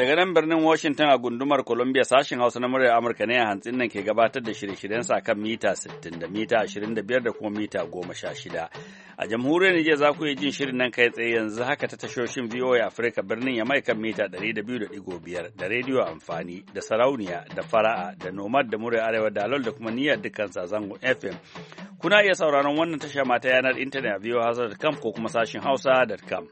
Daga nan birnin Washington a gundumar Columbia sashen Hausa na muryar Amurka ne a hantsin nan ke gabatar da shirye-shiryen sa kan mita 60 da mita 25 da kuma mita 16. A jamhuriyar Nijar za ku yi jin shirin nan kai tsaye yanzu haka ta tashoshin VOA Africa birnin Yamai kan mita 200.5 da rediyo amfani da sarauniya da fara'a da nomad da muryar arewa da alol da kuma niyyar dukkan zangon FM. Kuna iya sauraron wannan tasha mata yanar intanet a voahausa.com ko kuma sashen hausa.com.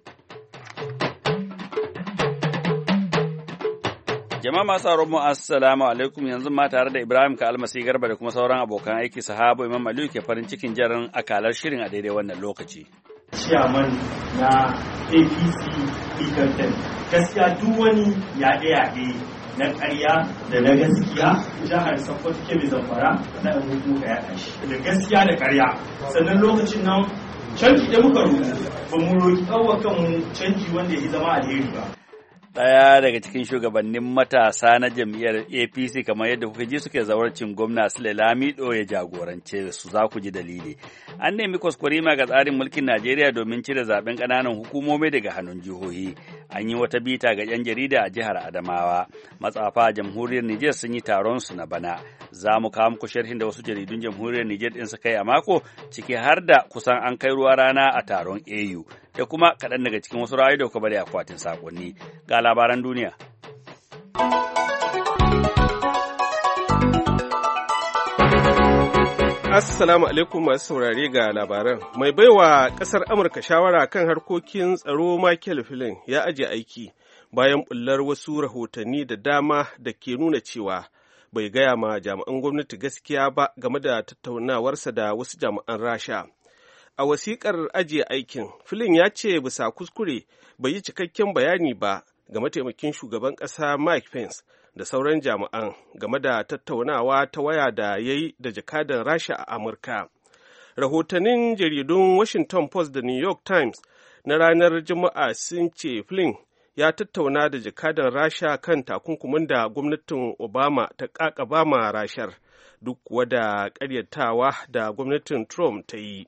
Jama'a masu sauran mu assalamu alaikum, yanzu ma tare da Ibrahim ka almasi garba da kuma sauran abokan aiki sahabo Imam Aliyu ke farin cikin jarin akalar shirin a daidai wannan lokaci. Chairman na APC Ikanten gaskiya duk wani yaɗe-yaɗe na ƙarya da na gaskiya jihar Sokoto Kebbi Zamfara na muka yaɗa shi da gaskiya da ƙarya, sannan lokacin nan canji da muka roƙi ba mu roƙi ɗauwakan mu canji wanda ya zama alheri ba. Ɗaya daga cikin shugabannin matasa na jam'iyyar APC kamar yadda kuka ji suke zawarcin gwamna Sule Lamido ya jagorance su, za ku ji dalili. An nemi kwaskwarima ga tsarin mulkin Najeriya domin cire zaben ƙananan hukumomi daga hannun jihohi. An yi wata bita ga 'yan jarida a jihar Adamawa. Matsafa a jamhuriyar Nijar sun yi taron su na bana. Za mu kawo muku sharhin da wasu jaridun jamhuriyar Nijar ɗin suka yi a mako, ciki har da kusan an kai ruwa rana a taron AU. Da kuma kaɗan daga cikin wasu ra'ayoyi da kuka bari akwatin saƙonni. Ga labaran duniya. Assalamu alaikum masu saurare ga labaran. Mai baiwa ƙasar Amurka shawara kan harkokin tsaro Michael Flynn ya aje aiki bayan bullar wasu rahotanni da dama da ke nuna cewa bai gaya ma jami'an gwamnati gaskiya ba game da tattaunawarsa da wasu jami'an Rasha. A wasiƙar ajiye aikin, Flynn ya ce bisa kuskure bai yi cikakken bayani ba ga mataimakin shugaban ƙasa Mike Pence da sauran jami'an game da tattaunawa ta waya da ya yi da jakadan Rasha a Amurka. Rahotannin jaridun Washington Post da New York Times na ranar Juma'a sun ce Flynn ya tattauna da jakadan Rasha kan takunkumin da gwamnatin Obama ta ƙaƙaba ma Rashar, duk kuwa da ƙaryatawa da gwamnatin Trump ta yi.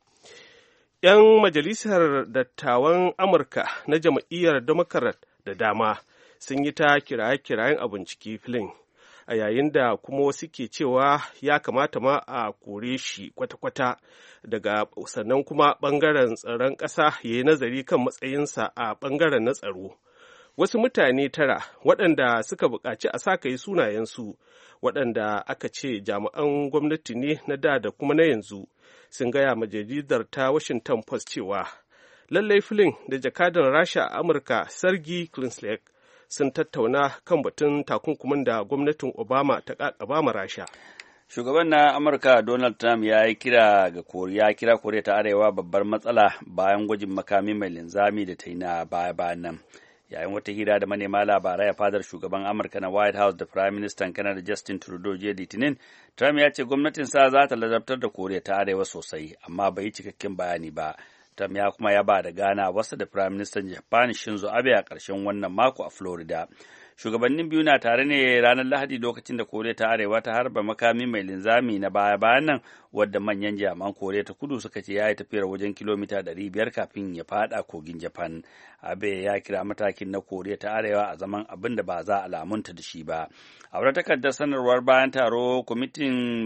'Yan majalisar dattawan Amurka na jam'iyyar Democrat da dama sun yi ta kiraye-kirayen a binciki Flynn, a yayin da kuma wasu ke cewa ya kamata ma a kore shi kwata-kwata daga, sannan kuma ɓangaren tsaron ƙasa ya yi nazari kan matsayinsa a ɓangaren na tsaro. Wasu mutane 9 waɗanda suka buƙaci a sa yi sunayensu, waɗanda aka ce jami'an gwamnati ne na da kuma na yanzu, sun gaya ma jaridar ta Washington Post cewa lallai Flynn da jakadan Rasha a Amurka Sergei Kislyak sun tattauna kan batun takunkumin da gwamnatin Obama ta ƙaƙaba ma Rasha. Shugaban na Amurka Donald Trump ya kira Koriya ta Arewa babbar matsala bayan gwajin makami mai linzami da ta yi na baya-bayan nan. Yayin wata hira da manema labarai a fadar shugaban Amurka na White House da Prime Minister Canada Justin Trudeau jiya Litinin, Trump ya ce gwamnatinsa za ta ladabtar da Koriya ta Arewa sosai, amma bai yi cikakken bayani ba. Trump ya kuma ya ba da gana wasu da Prime Minister Japan Shinzo Abe a ƙarshen wannan mako a Florida. Shugabannin biyu na tare ne ranar Lahadi lokacin da Koriya ta Arewa ta harba makami mai linzami na baya-bayan nan, wadda manyan jami'an Koriya ta Kudu suka ce ya yi tafiyar wajen kilomita 500 kafin ya fada kogin Japan. Abe ya kira matakin na Koriya ta Arewa a zaman abin da ba za a lamunta da shi ba. A wata takardar sanarwar bayan taro, kwamitin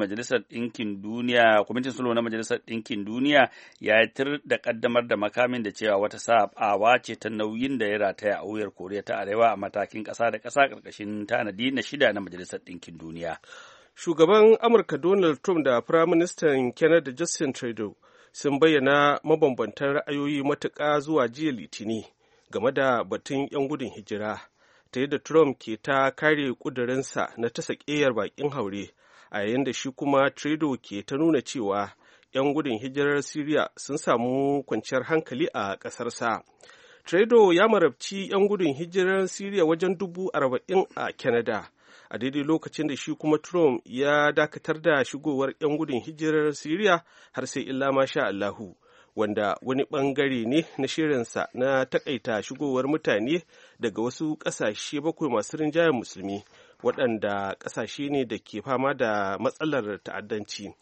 sulhu na Majalisar Ɗinkin Duniya ya yi tir da ƙaddamar da makamin da cewa wata saɓawa ce ta nauyin da ya rataya a wuyar Koriya ta Arewa a matakin ƙasa da ƙasa ƙarƙashin tanadi na 6 na Majalisar Ɗinkin Duniya. Shugaban Amurka Donald Trump da Firaministan Canada Justin Trudeau sun bayyana mabambantan ra'ayoyi matuƙa zuwa jiya Litini game da batun 'yan gudun hijira, ta yadda Trump ke ta kare ƙudurinsa na ta sakeyar baƙin haure, a yayin da shi kuma Trudeau ke ta nuna cewa 'yan gudun hijirar Syria sun samu kwanciyar hankali a ƙasarsa. Trudeau ya marabci 'yan gudun hijirar Syria wajen 40,000 a Canada, a daidai lokacin da shi kuma Trump ya dakatar da shigowar 'yan gudun hijirar Syria har sai illa masha Allahu, wanda wani ɓangare ne na shirinsa na takaita shigowar mutane daga wasu ƙasashe 7 masu rinjayen musulmi, waɗanda ƙasashe ne da ke fama da matsalar ta'addanci.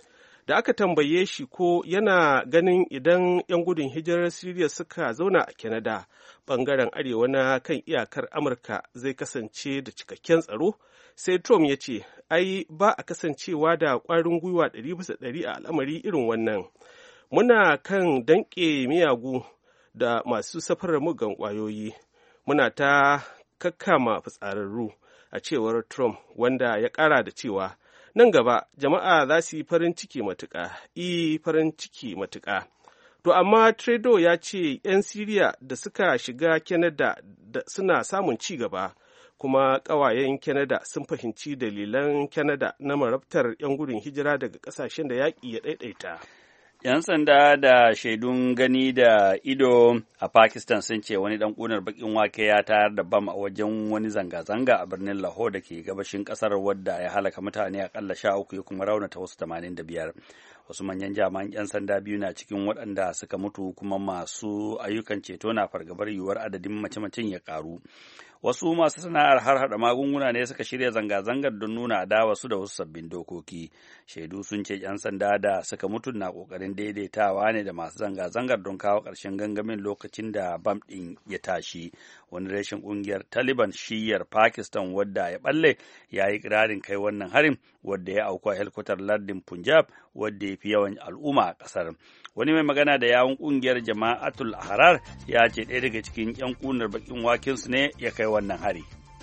Da aka tambaye shi ko yana ganin idan 'yan gudun hijirar Siriya suka zauna a Canada, ɓangaren arewa na kan iyakar Amurka zai kasance da cikakken tsaro, sai Trump ya ce, ai ba a kasancewa da ƙwarin gwiwa 100% a al'amari irin wannan. Muna kan danƙe miyagu da masu safarar mugan ƙwayoyi. Muna ta kakkama fitsararru, a cewar Trump, wanda ya ƙara da cewa nan gaba jama'a za su yi farin ciki matuƙa, farin ciki matuƙa. To amma Trudeau ya ce 'yan Siriya da suka shiga Canada suna samun ci gaba, kuma ƙawayen Canada sun fahimci dalilan Canada na marabtar 'yan gudun hijira daga ƙasashen da yaƙi ya ɗaiɗaita. 'Yan sanda da shaidun gani da ido a Pakistan sun ce wani ɗan ƙunar baƙin wake ya tayar da bam a wajen wani zanga-zanga a birnin Lahore da ke gabashin ƙasar, wadda ya halaka mutane aƙalla 13 ya kuma raunata wasu 85. Wasu manyan jami'an 'yan sanda biyu na cikin waɗanda suka mutu, kuma masu ayyukan ceto na fargabar yiwuwar adadin mace-macen ya ƙaru. Wasu masu sana'ar harhaɗa magunguna ne suka shirya zanga-zangar don nuna adawa su da wasu sabbin dokoki. Shaidu sun ce 'yan sanda da suka mutu na ƙoƙarin daidaitawa ne da masu zanga-zangar don kawo ƙarshen gangamin lokacin da bam ɗin ya tashi. Wani rashin ƙungiyar Taliban shiyar Pakistan wadda ya ɓalle ya yi ƙirarin kai wannan harin, wadda ya auku a helkwatar lardin Punjab, wadda ya fi yawan al'umma a ƙasar. Wani mai magana da yawun ƙungiyar Jama'atul Ahrar ya ce ɗaya daga cikin 'yan ƙunar baƙin wakensu ne ya kai wannan hari.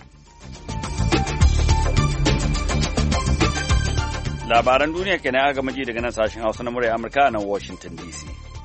Labaran duniya kenan aka maji daga nan sashen Hausa na murya Amurka a nan Washington DC.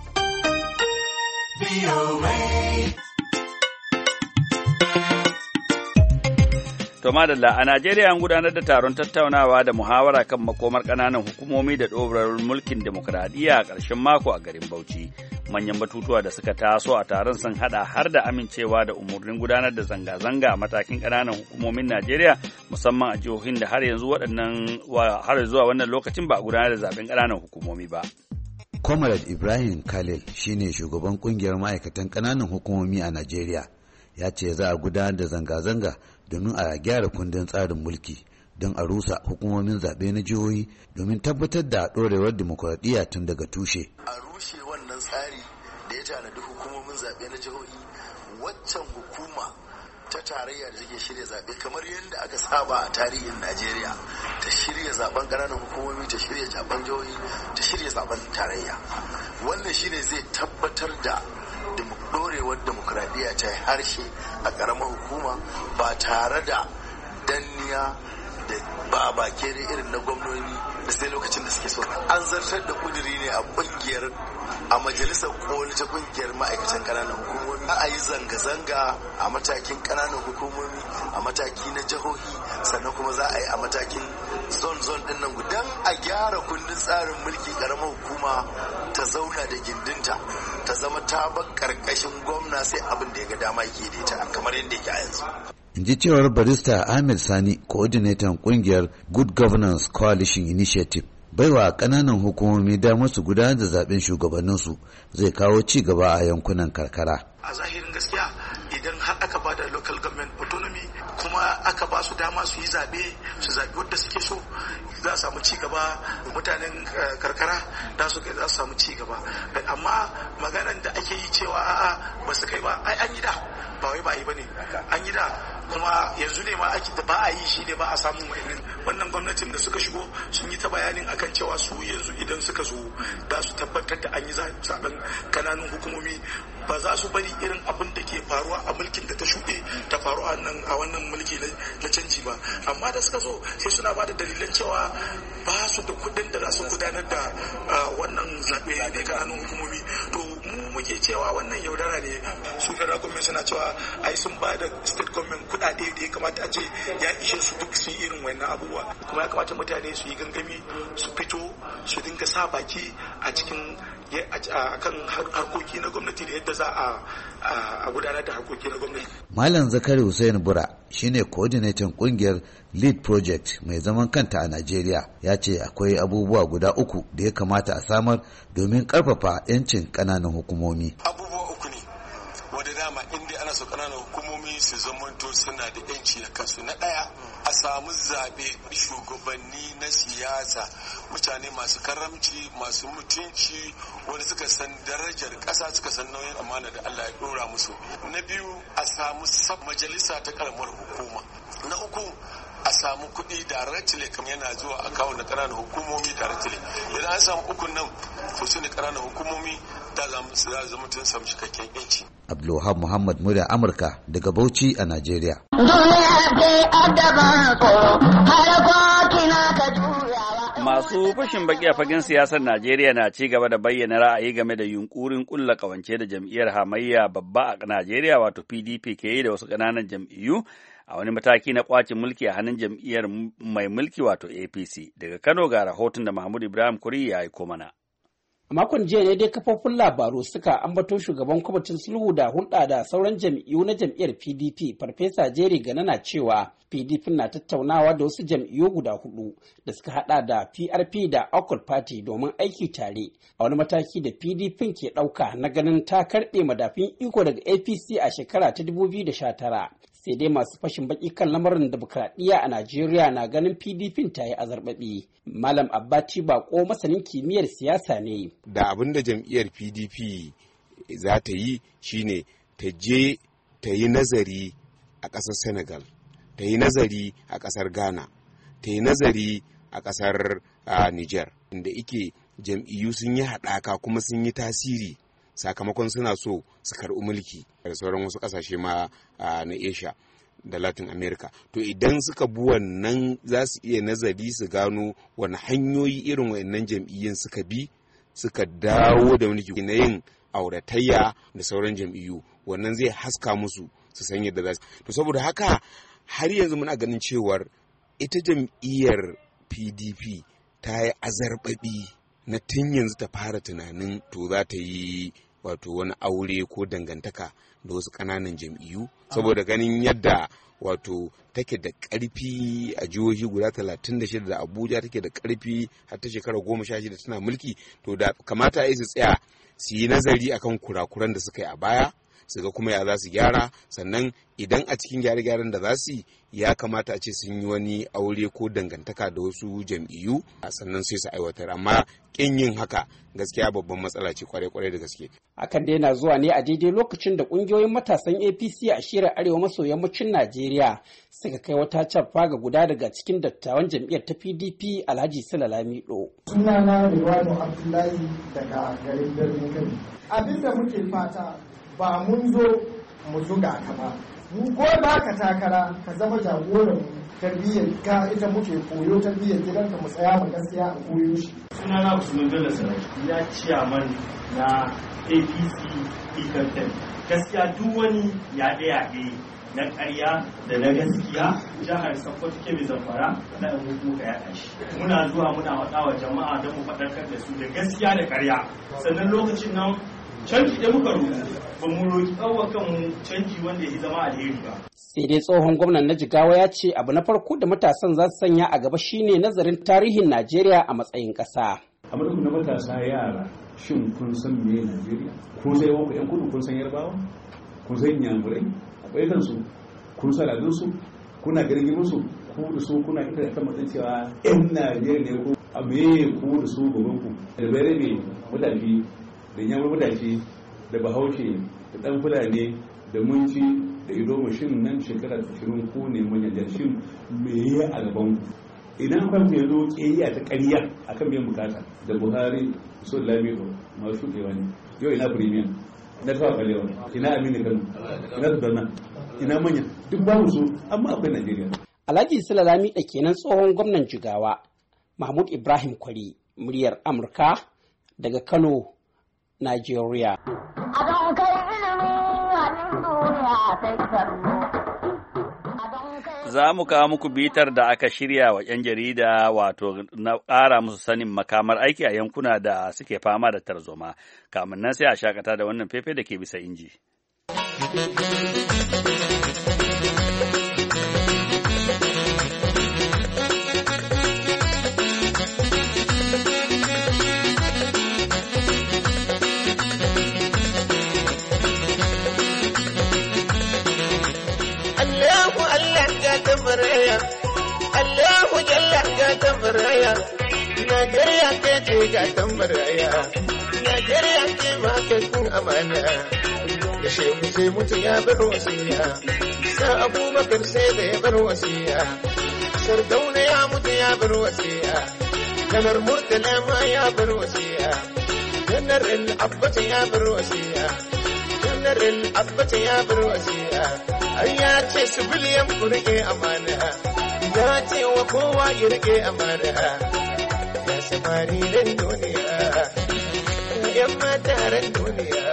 To madalla, a Najeriya an gudanar da taron tattaunawa da muhawara kan makomar ƙananan hukumomi da ɗorar mulkin demokuraɗiyya a ƙarshen mako a garin Bauchi. Manyan batutuwa da suka taso a taron sun haɗa har da amincewa da umarnin gudanar da zanga-zanga a matakin ƙananan hukumomin Najeriya, musamman a jihohin da har zuwa wannan lokacin ba a gudanar da zaben ƙananan hukumomi ba. Comrade Ibrahim Khalil shine shugaban ƙungiyar ma'aikatan ƙananan hukumomi a Najeriya. Ya ce za a gudanar da zanga-zanga domin a gyara kundin tsarin mulki don a rusa hukumomin zaɓe na jihohi domin tabbatar da ɗorewar dimokuraɗiyya tun daga tushe. A rushe wannan tsari da ya tanadi hukumomin zaɓe na jihohi, waccan hukuma ta tarayya da take shirya zaɓe kamar yadda aka saba a tarihin Najeriya, ta shirya zaben ƙananan hukumomi, ta shirya zaben jihohi, ta shirya zaben tarayya. Wannan shine zai tabbatar da dorewar demokuraɗiyya ta harshe a ƙaramar hukuma ba tare da danniya da babakere irin na gwamnoni da sai lokacin da suke so. An zartar da kuduri ne a majalisar koli ta kungiyar ma'aikatan ƙananan hukumomi. A yi zanga-zanga a matakin ƙananan hukumomi, a mataki na jihohi, sannan kuma za a yi a matakin zon din nan gudan a gyara kundin tsarin mulki ƙaramar hukuma ta zauna da gindinta, ta zama ta bar ƙarƙashin gwamna sai abin da ya ga dama yake da ita kamar yadda yake a yanzu. In ji cewar barista Ahmed Sani, coordinator kungiyar Good Governance Coalition Initiative, baiwa ƙananan hukumomi damar su gudanar da zaben shugabanninsu zai kawo ci gaba a yankunan karkara. A zahirin gaskiya, idan har aka ba da local government autonomy kuma aka ba su dama su yi zaɓe wadda suke so, za a samu ci gaba. Mutanen karkara za su samu ci gaba. Amma maganan da ake yi cewa a'a ba su kai ba, ai an yi da, ba wai ba yi ba ne, an yi da. Kuma yanzu ne ma ake da ba a yi shi ne ba a samu wannan gwamnatin da suka shigo sun yi ta bayanin akan cewa su yanzu idan suka zo za su tabbatar da an yi zaben kananun hukumomi, ba za su bari irin abin da ke faruwa a mulkin da ta shuɗe ta faru a wannan mulki na canji ba. Amma da suka zo sai suna ba da dalilan cewa ba su da kuɗin da za su gudanar da wannan zaɓe ne kananun hukumomi. To mu muke cewa wannan yaudara ne. Su federal government suna cewa ai sun ba da state government kuɗaɗe da ya kamata a ce ya ishe su duk su yi irin wannan abubuwa. Kuma ya kamata mutane su yi gangami, su fito, su dinga sa baki a cikin akan harkoki na gwamnati da yadda za a gudanar da harkoki na gwamnati. Malam Zakari Hussein Bura shine coordinator kungiyar Lead Project mai zaman kanta a Najeriya, ya ce akwai abubuwa guda uku da ya kamata a samar domin karfafa 'yancin ƙananan hukumomi. Abubuwa uku ne wadda dama inda ana su ƙananan hukumomi su zamanto suna da yanci na kansu. Na ɗaya a samu zaɓe shugabanni na siyasa, mutane masu karamci, masu mutunci, wanda suka san darajar ƙasa, suka san nauyin amana da Allah ya ɗora musu. Na biyu a samu majalisa ta ƙaramar hukuma. Na uku a samu kuɗi directly kamar yana zuwa akawun na ƙananan hukumomi directly. Idan an samu ukun nan to su ne ƙananan hukumomi da za zama tun samu cikakken yanci. Abdulwahab Muhammad murya Amurka daga Bauchi a Najeriya. Masu fashin baki a fagen siyasar Najeriya na ci gaba da bayyana ra'ayi game da yunkurin kulla kawance da jam'iyyar hamayya babba a Najeriya wato PDP ke yi da wasu ƙananan jam'iyyu a wani mataki na kwacin mulki a hannun jam'iyyar mai mulki wato APC. Daga Kano ga rahoton da Mahmud Ibrahim Kuri ya aiko mana. A makon jiya ne dai kafofin labaru suka ambato shugaban kwamitin sulhu da hulɗa da sauran jam'iyyu na jam'iyyar PDP Farfesa Jerry Gana na cewa PDP na tattaunawa da wasu jam'iyyu guda hudu da suka hada da PRP da Accord Party domin aiki tare a wani mataki da PDP ke ɗauka na ganin ta karɓe madafin iko daga APC a shekara ta 2019. Sai dai masu fashin baki kan lamarin demokradiyya a Najeriya na ganin PDP ta yi azarbaɓi. Malam Abbati Bako masanin kimiyyar siyasa ne. Da abin da jam'iyyar PDP za ta yi shine ta je ta yi nazari a ƙasar Senegal, ta yi nazari a ƙasar Ghana, ta yi nazari a ƙasar Niger, inda ike jam'iyyu sun yi haɗaka kuma sun yi tasiri sakamakon suna so su karɓi mulki da sauran wasu ƙasashe ma na Asia da Latin America. To idan suka bi wannan za su iya nazari su gano wani hanyoyi irin wayannan jam'iyyun suka bi suka dawo da mulki na yin auratayya da sauran jam'iyyu, wannan zai haska musu su san yadda za su. To saboda haka har yanzu muna ganin cewar ita jam'iyyar PDP ta yi azarbaɓi na tun yanzu ta fara tunanin to za ta yi wato wani aure ko dangantaka da wasu ƙananan jam'iyyu saboda ganin yadda wato take da ƙarfi a jihohi guda 36 da Abuja take da ƙarfi har ta shekara 16 tana mulki, to da kamata a yi su tsaya su yi nazari akan kurakuran da suka yi a baya su ga kuma ya za su gyara, sannan idan a cikin gyare-gyaren da za su yi ya kamata a ce sun yi wani aure ko dangantaka da wasu jam'iyyu sannan sai su aiwatar, amma kin yin haka gaskiya babban matsala ce kwarai-kwarai da gaske. Hakan dai na zuwa ne a daidai lokacin da kungiyoyin matasan APC a shirin arewa maso yammacin Najeriya suka kai wata cappa ga guda daga cikin dattawan jam'iyyar ta PDP Alhaji Sula Lamido. Sunana Rilwanu Abdullahi daga garin Birnin Kebbi. Abin da muke fata ba mun zo mu zuga ka ba, mu ko ba ka takara ka zama jagoran tarbiyyar ka, ita muke koyo tarbiyyar gidanka, mu tsaya mu gaskiya a koyo shi. Sunana Usman Bello Sarki, ya ciyaman na APC Ikanten. Gaskiya duk wani yaɗe-yaɗe na ƙarya da na gaskiya jihar Sokoto Kebbi Zamfara na muka yaɗa shi. Muna zuwa muna faɗa wa jama'a don mu faɗakar da su da gaskiya da ƙarya. Sannan lokacin nan canji da muka roƙi ba mu roƙi ɗaukar kanmu canji wanda ya zama alheri ba. Sai dai tsohon gwamnan na Jigawa ya ce abu na farko da matasan za su sanya a gaba shine nazarin tarihin Najeriya a matsayin ƙasa. A madadin na matasa yara, shin kun san me Najeriya? Kun san yawan ƴan kudu, kun san Yarbawa, kun san Inyamurai, akwai kansu, kun san al'adunsu, kuna ganin musu, ku da su kuna ita da kan matsayin cewa ƴan Najeriya ne ko a me ku da su gaban ku. Da Berebe mutafi, da Inyamur mutafi, da Bahaushe, da ɗan Fulani, da Munci, da Idoma, shin nan shekara 20 ko ne manyan shin me ya a gaban ku? Idan kan ya zo ƙiyayya ta ƙarya akan biyan bukata da Buhari so Lamido masu shuɗewa ne, yau ina premium na tawa kalewa, ina Aminu Kano, ina Dudana, ina manya duk babu su, amma akwai Najeriya. Alhaji Sula Lamido kenan tsohon gwamnan Jigawa. Mahmud Ibrahim Kwari, muryar Amurka daga Kano, Najeriya. Za mu kawo muku bitar da aka shirya wa 'yan jarida wato na ƙara musu sanin makamar aiki a yankuna da suke fama da tarzoma. Kamun nan sai a shakata da wannan fefe da ke bisa inji. Najeriya ke ce ga tambar raya, Najeriya ke ma ke kun amana. Da shehu sai mutu ya bar wasiya, sa Abubakar sai da ya bar wasiya, Sardauna ya mutu ya bar wasiya, Janar Murtala ma ya bar wasiya, Janar Abbata ya bar wasiya, Janar Abbata ya bar wasiya. Ai ya ce su biliyan ku rike amana, ya ce wa kowa ya rike amana. Ya samari ran duniya, yan mata ran duniya.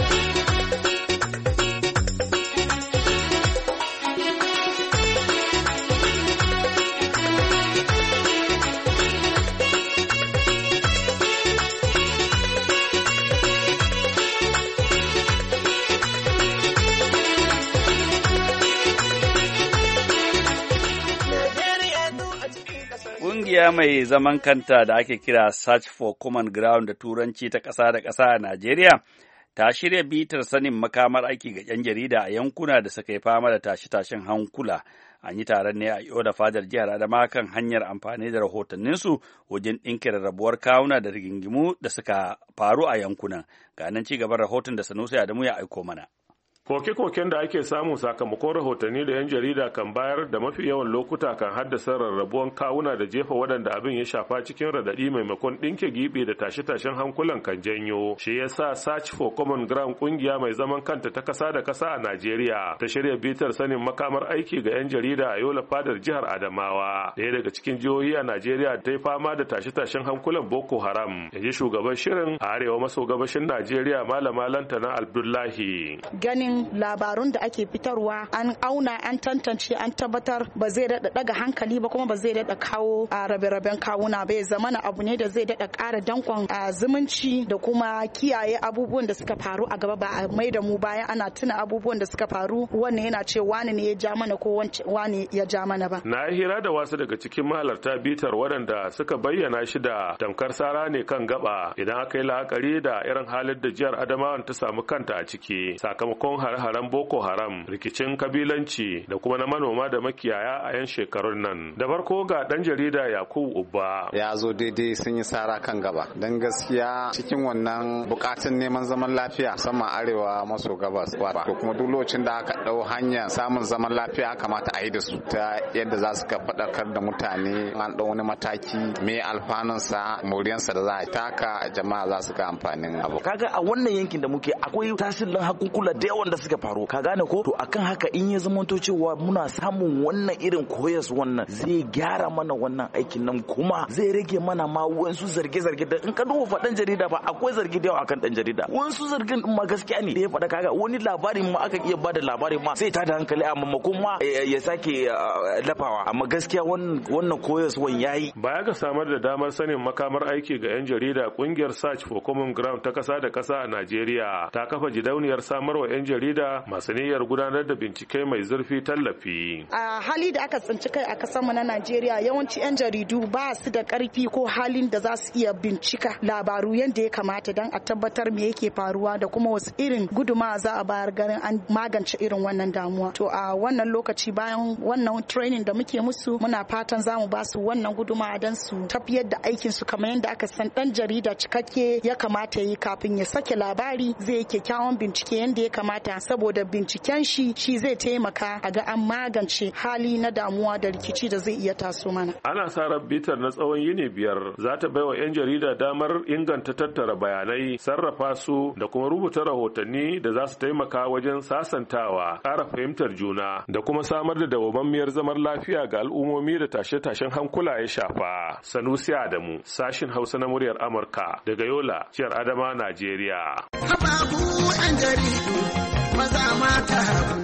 Ƙungiya mai zaman kanta da ake kira Search for Common Ground da Turanci ta ƙasa da ƙasa a Najeriya ta shirya bitar sanin makamar aiki ga 'yan jarida a yankuna da suka yi fama da tashe-tashen hankula. An yi taron ne a Yola fadar jihar Adamawa kan hanyar amfani da rahotanninsu wajen ɗinke rarrabuwar kawuna da rigingimu da suka faru a yankunan. Ga nan ci gaban rahoton da Sanusi Adamu ya aiko mana. Koke-koken da ake samu sakamakon rahotanni da 'yan jarida kan bayar da mafi yawan lokuta kan haddasa rarrabuwan kawuna da jefa waɗanda abin ya shafa cikin radadi maimakon ɗinke giɓe da tashe-tashen hankulan kan janyo. Shi yasa Search for Common Ground kungiya mai zaman kanta ta kasa da kasa a Najeriya ta shirya bitar sanin makamar aiki ga 'yan jarida a Yola fadar jihar Adamawa. Ɗaya daga cikin jihohi a Najeriya ta yi fama da tashe-tashen hankulan Boko Haram. Ya ji shugaban shirin a arewa maso gabashin Najeriya Malama Lantana Abdullahi. Ganin labarun da ake fitarwa an auna an tantance an tabbatar ba zai daga hankali ba kuma ba zai kawo a rabe-raben kawuna ba, ya zamana abu ne da zai ƙara dankon zumunci da kuma kiyaye abubuwan da suka faru a gaba, ba a mai da mu baya ana tuna abubuwan da suka faru wannan yana ce wani ne ya ja mana ko wani ya ja mana ba. Na hira da wasu daga cikin mahalarta bitar waɗanda suka bayyana shi da tamkar sara ne kan gaba idan aka yi la'akari da irin halin da jihar Adamawa ta samu kanta a ciki sakamakon hare-haren Boko Haram, rikicin kabilanci da kuma na manoma da makiyaya a 'yan shekarun nan. Da farko ga dan jarida Yakubu Ubba. Ya zo daidai sun yi sara kan gaba. Dan gaskiya cikin wannan bukatun neman zaman lafiya musamman arewa maso gabas. To kuma duk lokacin da aka dau hanyar samun zaman lafiya kamata a yi da su ta yadda za su ka faɗakar da mutane an dau wani mataki me alfanunsa moriyansa da za a taka jama'a za su ga amfanin abu. Kaga a wannan yankin da muke akwai tasirin hakunkula da yawan da suka faru ka gane ko to akan haka in ya zamanto cewa muna samun wannan irin koyas wannan zai gyara mana wannan aikin nan kuma zai rage mana ma wasu zarge-zarge da in ka duba faɗan jarida ba akwai zargi da yawa akan dan jarida wasu zargin ma gaskiya ne da ya faɗa kaga wani labarin ma aka iya bada labarin ma sai ta da hankali amma maimakon ma ya sake lafawa amma gaskiya wannan koyaswan yayi. Baya ga samar da damar sanin makamar aiki ga 'yan jarida kungiyar Search for Common Ground ta kasa da kasa a Najeriya ta kafa gidauniyar samarwa 'yan jarida masu niyyar gudanar da bincike mai zurfi tallafi. A hali da aka tsinci kai a kasar mu na Najeriya yawanci 'yan jaridu ba su da karfi ko halin da za su iya bincika labaru yadda ya kamata don a tabbatar me yake faruwa da kuma wasu irin guduma za a bayar garin an magance irin wannan damuwa. To a wannan lokaci bayan wannan training da muke musu muna fatan za mu ba su wannan guduma don su tafiyar da aikin su kamar yadda aka san dan jarida cikakke ya kamata yi kafin ya sake labari zai yi kyakkyawan bincike yadda ya kamata saboda binciken shi zai taimaka a ga an magance hali na damuwa da rikici da zai iya taso mana. Ana sa ran bitar na tsawon yini 5 za ta baiwa 'yan jarida damar inganta tattara bayanai, sarrafa su da kuma rubuta rahotanni da za su taimaka wajen sasantawa, ƙara fahimtar juna da kuma samar da dawwammamiyar zaman lafiya ga al'ummomi da tashe-tashen hankula ya shafa. Sanusi Adamu, sashin Hausa na muryar Amurka daga Yola, jihar Adama, Najeriya. Hababu 'yan jaridu maza mata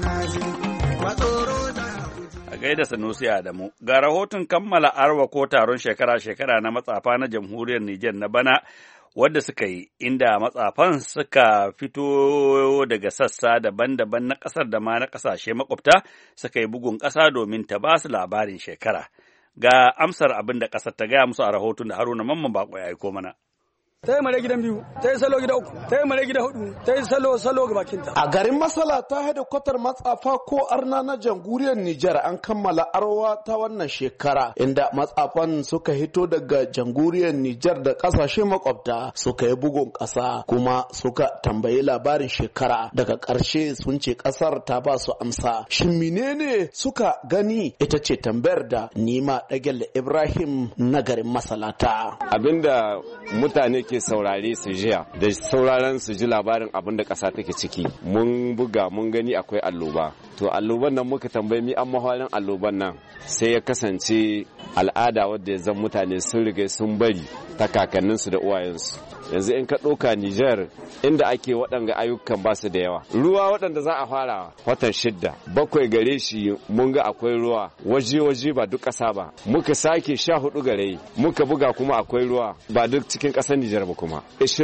a gaida Sanusi Adamu. Ga rahoton kammala arwa ko taron shekara-shekara na matsafa na jamhuriyar Nijar na bana wadda suka yi, inda matsafan suka fito daga sassa daban-daban na ƙasar da ma na ƙasashe makwabta suka yi bugun ƙasa domin ta ba su labarin shekara. Ga amsar abin da ƙasar ta gaya musu a rahoton da Haruna Mamman Bako ya aiko mana. ta yi mare gidan biyu, ta yi salo gida uku, ta yi mare gida hudu, ta yi salo ga bakinta. A garin Masala ta haida kwatar matsafa ko arna na jamhuriyar Nijar an kammala arwa ta wannan shekara inda matsafan suka hito daga jamhuriyar Nijar da kasashe makwabta suka yi bugun kasa kuma suka tambayi labarin shekara daga karshe sun ce kasar ta ba su amsa. Shin menene suka gani ita ce tambayar da Nima Dagel Ibrahim na garin Masalata. Abinda mutane ke saurare su jiya da sauraron su ji labarin abin da ƙasa take ciki mun buga mun gani akwai alloba to alloban nan muka tambayi mi an mahalin alloban nan sai ya kasance al'ada wadda ya zan mutane sun riga sun bari ta kakanninsu da uwayensu yanzu in ka ɗauka Nijar inda ake waɗanga ayyukan ba su da yawa ruwa waɗanda za a fara watan 6 7 gare shi mun ga akwai ruwa waje ba duk ƙasa ba muka sake 14 gare muka buga kuma akwai ruwa ba duk cikin ƙasar Nijar ba kuma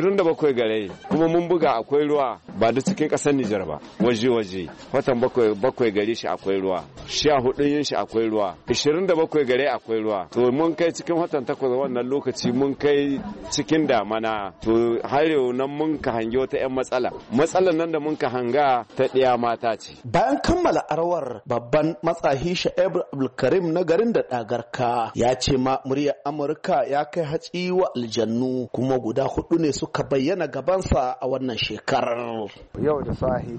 27 gare kuma mun buga akwai ruwa ba duk cikin ƙasar Nijar ba waje watan 7 gare shi akwai ruwa 14 yin shi akwai ruwa 27 gare akwai ruwa to mun kai cikin watan 8 wannan lokaci mun kai cikin damana to har yau nan mun ka hangi wata 'yan matsalar nan da mun ka hanga ta ɗaya mata ce. Bayan kammala arwar babban matsahi Sha'ib Abdulkarim na garin da Dagarka ya ce ma muryar Amurka ya kai hatsi wa aljannu kuma guda 4 ne suka bayyana gabansa a wannan shekarar. Yau da sahi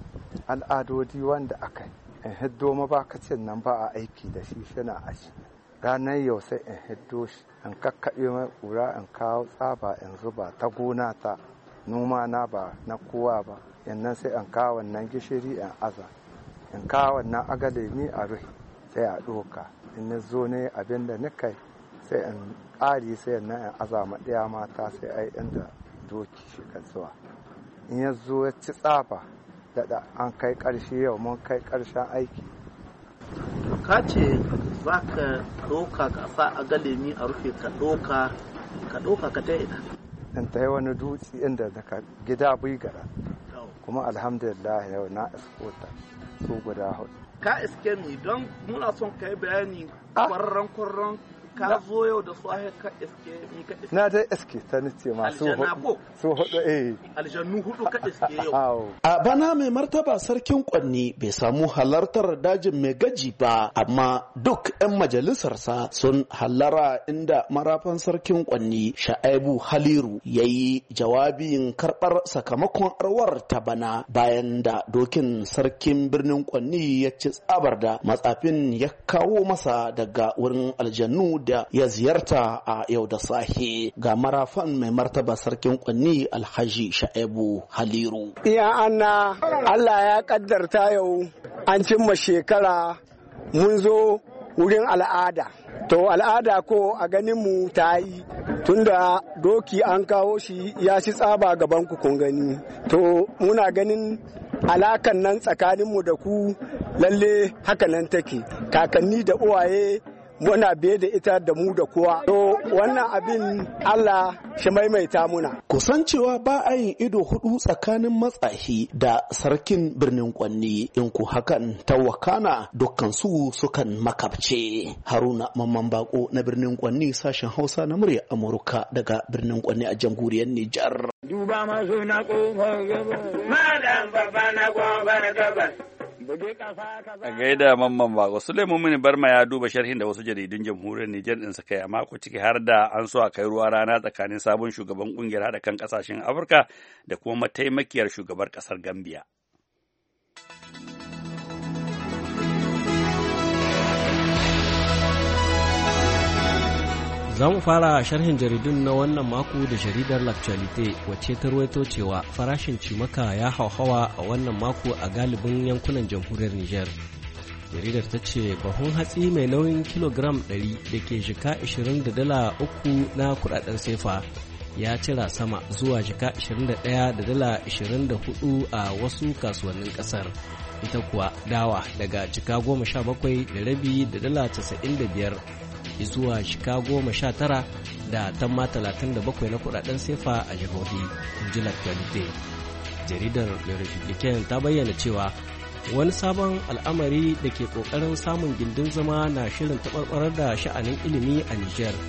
al'adodi wanda aka yi in hiddo mabakacin nan ba a aiki da shi shina ashi. Ranar yau sai in hiddo shi in kakkaɓe mai ƙura in kawo tsaba in zuba ta gona ta noma na ba na kowa ba yannan sai in kawo wannan gishiri in aza in kawo wannan agalemi a ruhi sai a ɗoka in na zo ne abin da nikai sai in ƙari sai in aza ma ɗaya mata sai ai inda doki shi ka zuwa in ya zo ya ci tsaba daɗa an kai ƙarshe yau mun kai ƙarshen aiki. Ka ce za ka ɗoka ka sa a galemi a rufe ka ɗoka ka ta ina. In ta yi wani dutse inda daga gida bai gara kuma alhamdulillah yau na iskota su guda 4. Ka iske mi don muna son ka yi bayani kwarran ka zo yau da su ka iske mi ka iske. Na dai iske ta nace masu su 4 aljannu 4 ka iske yau. A bana mai martaba sarkin Kwanni bai samu halartar dajin mai gaji ba amma duk 'yan majalisarsa sun hallara inda marafan sarkin Kwanni Sha'aibu Haliru ya yi jawabin karɓar sakamakon arwar ta bana bayan da dokin sarkin birnin Kwanni ya ci tsabar da matsafin ya kawo masa daga wurin aljannu da ya ziyarta a yau da sahi ga marafan mai martaba sarkin Kwanni Alhaji Sha'aibu Haliru. Iya anna Allah ya kaddarta yau an cimma shekara mun zo wurin al'ada. To al'ada ko a ganin mu ta yi tunda doki an kawo shi ya ci tsaba gaban ku kun gani. To muna ganin alakan nan tsakaninmu da ku lalle haka nan take kakanni da uwaye muna biye da ita da mu da kowa. To wannan abin Allah shi maimaita muna. Kusancewa ba a yin ido 4 tsakanin matsahi da sarkin birnin Kwanni in ku hakan ta wakana dukkan su sukan makabce. Haruna Mamman Bako na birnin Kwanni sashen Hausa na murya Amurka daga birnin Kwanni a jamhuriyar Nijar. Duba masu na kofar gaba, malam babba na kofar gabas. A gaida Mamman Bako, Suleiman Mini Barma ya duba sharhin da wasu jaridun jamhuriyar Nijar din suka yi a mako ciki har da an so a kai ruwa rana tsakanin sabon shugaban kungiyar haɗa kan ƙasashen Afirka da kuma mataimakiyar shugabar ƙasar Gambia. Za mu fara sharhin jaridun na wannan mako da jaridar L'Actualité wacce ta ruwaito cewa farashin cimaka ya hauhawa a wannan mako a galibin yankunan jamhuriyar Nijar. Jaridar ta ce bahun hatsi mai nauyin kilogram 100 da ke jika 20 da dala 3 na kudaden sefa ya cira sama zuwa jika 21 da dala 24 a wasu kasuwannin kasar. Ita kuwa dawa daga jika 17 da rabi da dala 95 zuwa shika 19 da tamma 37 na kudaden sefa a jihohi inji L'Actualité. Jaridar Le Republicain ta bayyana cewa wani sabon al'amari da ke kokarin samun gindin zama na shirin taɓarɓarar da sha'anin ilimi a Nijar.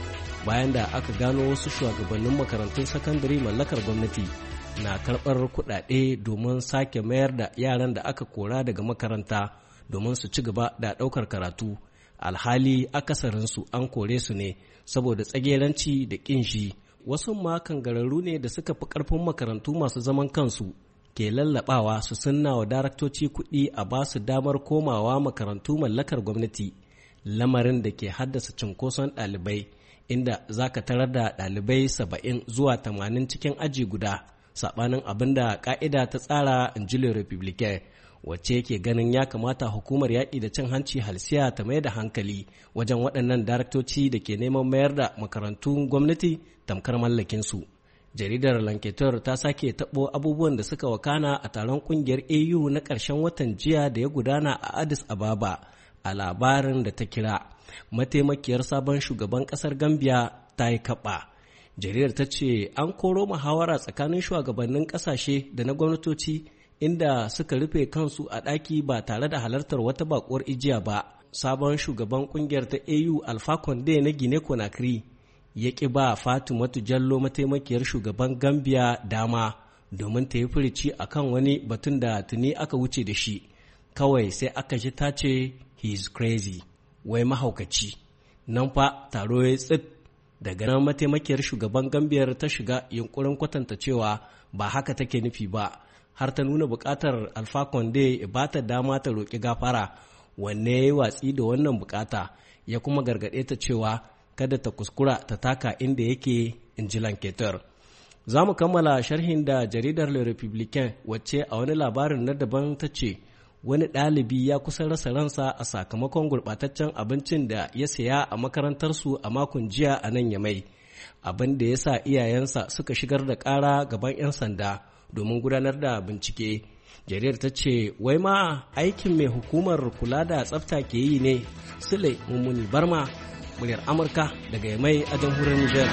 bayan da aka gano wasu shugabannin makarantun sakandare mallakar gwamnati na karɓar kuɗaɗe domin sake mayar da yaran da aka kora daga makaranta domin su ci gaba da ɗaukar karatu, alhali akasarinsu an kore su ne saboda tsageranci da ƙin shi. Wasu ma kangararru ne da suka fi ƙarfin makarantu masu zaman kansu ke lallaɓawa su sunna wa daraktoci kuɗi a ba su damar komawa makarantu mallakar gwamnati, lamarin da ke haddasa cunkoson ɗalibai, inda za ka tarar da ɗalibai 70 zuwa 80 cikin aji guda, saɓanin abin da ƙa'ida ta tsara in ji Le Republicain, wacce ke ganin ya kamata hukumar yaƙi da cin hanci halsiya ta mai da hankali wajen waɗannan daraktoci da ke neman mayar da makarantun gwamnati tamkar mallakinsu. Jaridar Lanketer ta sake taɓo abubuwan da suka wakana a taron ƙungiyar AU na ƙarshen watan jiya da ya gudana a Addis Ababa a labarin da ta kira mataimakiyar sabon shugaban ƙasar Gambia ta yi kaɓa. Jaridar ta ce an koro muhawara tsakanin shugabannin ƙasashe da na gwamnatoci inda suka rufe kansu a ɗaki ba tare da halartar wata bakuwar ijiya ba. Sabon shugaban ƙungiyar ta AU Alpha Conde na Guinea Conakry ya ƙi ba Fatimatu Jallo mataimakiyar shugaban Gambia dama domin ta yi furici a kan wani batun da tuni aka wuce da shi. Kawai sai aka ji ta ce he is crazy, wai mahaukaci. Nan fa taro ya tsit, daga nan mataimakiyar shugaban Gambiyar ta shiga yunkurin kwatanta cewa ba haka take nufi ba, har ta nuna buƙatar Alpha Conde ya ba ta dama ta roƙi gafara, wanne ya yi watsi da wannan buƙata, ya kuma gargaɗe ta cewa kada ta kuskura ta taka inda yake, in ji Lanketer. Za mu kammala sharhin da jaridar Le Republicain, wacce a wani labarin na daban ta ce wani ɗalibi ya kusa rasa ransa a sakamakon gurɓataccen abincin da ya saya a makarantarsu a makon jiya a nan Yamai, abin da ya sa iyayensa suka shigar da ƙara gaban 'yan sanda domin gudanar da bincike. Jaridar ta ce wai ma aikin mai hukumar kula da tsafta ke yi ne. Sule Mummuni Barma, muryar Amurka daga Yamai a jamhuriyar Nijar.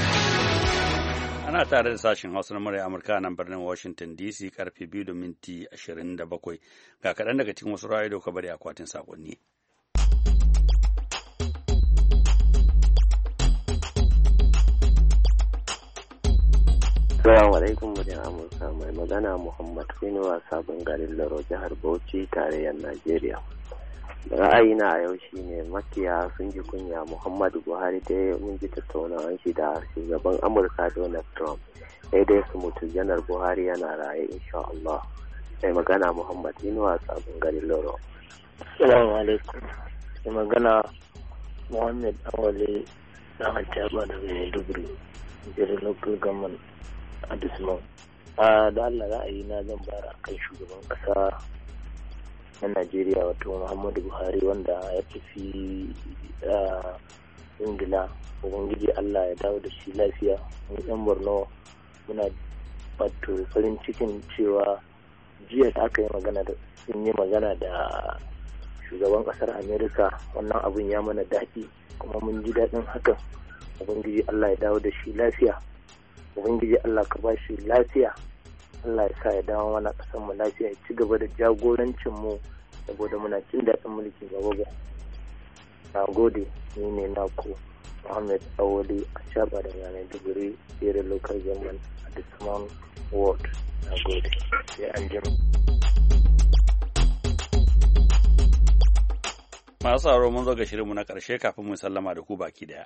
Ana tare da sashen Hausa na muryar Amurka nan birnin Washington DC karfe 2:27. Ga kaɗan daga cikin wasu ra'ayoyi da ka bari akwatin sakonni. Assalamu alaikum muryar Amurka, mai magana Muhammad Sinuwa sabon garin Laro jihar Bauchi tarayyar Najeriya. Ra'ayina a yau shine makiya sun ji kunya Muhammadu Buhari da mun ji tattaunawan shi da shugaban Amurka Donald Trump. Sai dai su mutu janar Buhari yana raye insha Allah. Mai magana Muhammad Sinuwa sabon garin Laro. Assalamu alaikum. Mai magana Muhammad Awale na Hajjaba daga Maiduguri, jirin local government a Disman. Da Allah ra'ayi na zan bara kan shugaban kasa na Najeriya wato Muhammadu Buhari wanda ya tafi Ingila. Ubangiji Allah ya dawo da shi lafiya. Mu yan Borno muna wato farin cikin cewa jiya da aka yi magana da sun yi magana da shugaban kasar Amerika, wannan abun ya mana daɗi kuma mun ji daɗin hakan. Ubangiji Allah ya dawo da shi lafiya. Ubangiji Allah ka ba shi lafiya. Allah ya sa ya dawo mana ƙasar mu lafiya, ya ci gaba da jagorancin mu saboda muna jin daɗin mulkin gaba ga. Na gode, ni ne naku Muhammad Awali a Shaba da Yanayi Duguri, Jere Local Government a Disman Ward. Na gode, sai an jima. Masu sauraro mun zo ga shirinmu na ƙarshe kafin mu sallama da ku baki daya.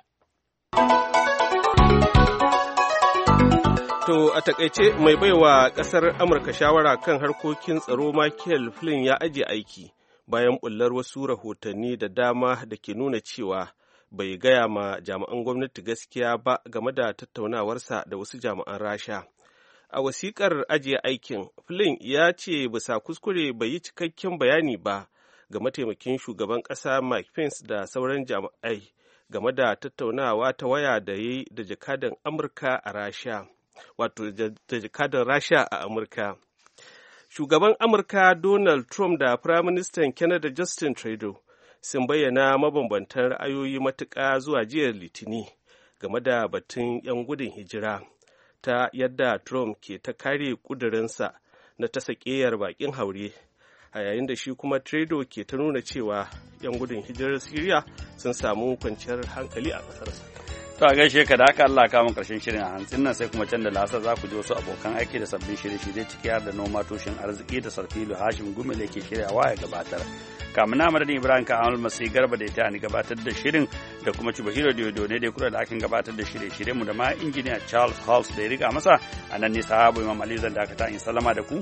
To a takaice mai baiwa ƙasar Amurka shawara kan harkokin tsaro Michael Flynn ya aje aiki bayan bullar wasu rahotanni da dama da ke nuna cewa bai gaya ma jami'an gwamnati gaskiya ba game da tattaunawarsa da wasu jami'an Rasha. A wasiƙar ajiye aikin, Flynn ya ce bisa kuskure bai yi cikakken bayani ba ga mataimakin shugaban ƙasa Mike Pence da sauran jami'ai game da tattaunawa ta waya da ya yi da jakadan Amurka a Rasha. Wato da jakadar Rasha a Amurka. Shugaban Amurka Donald Trump da Firaministan Canada Justin Trudeau sun bayyana mabambantan ra'ayoyi matuƙa zuwa jiya Litini game da batun 'yan gudun hijira, ta yadda Trump ke ta kare ƙudurinsa na ta sakeyar baƙin haure, a yayin da shi kuma Trudeau ke ta nuna cewa 'yan gudun hijirar Siriya sun samu kwanciyar hankali a ƙasarsa. To a gaishe ka da haka Allah kawo karshen shirin a hantsin nan sai kuma can da lasa za ku ji wasu abokan aiki da sabbin shirye-shirye ciki har da noma tushen arziki da Sarfilu Hashim Gumel yake shiryawa ya gabatar. Kamun na madadin Ibrahim ka Amal Masai Garba da ita ni gabatar da shirin da kuma Chubahiro Diodo ne da kula da akin gabatar da shirye-shirye mu da ma injiniya Charles Halls da ya riga masa a nan ne sahabu Imam Ali zan dakata in salama da ku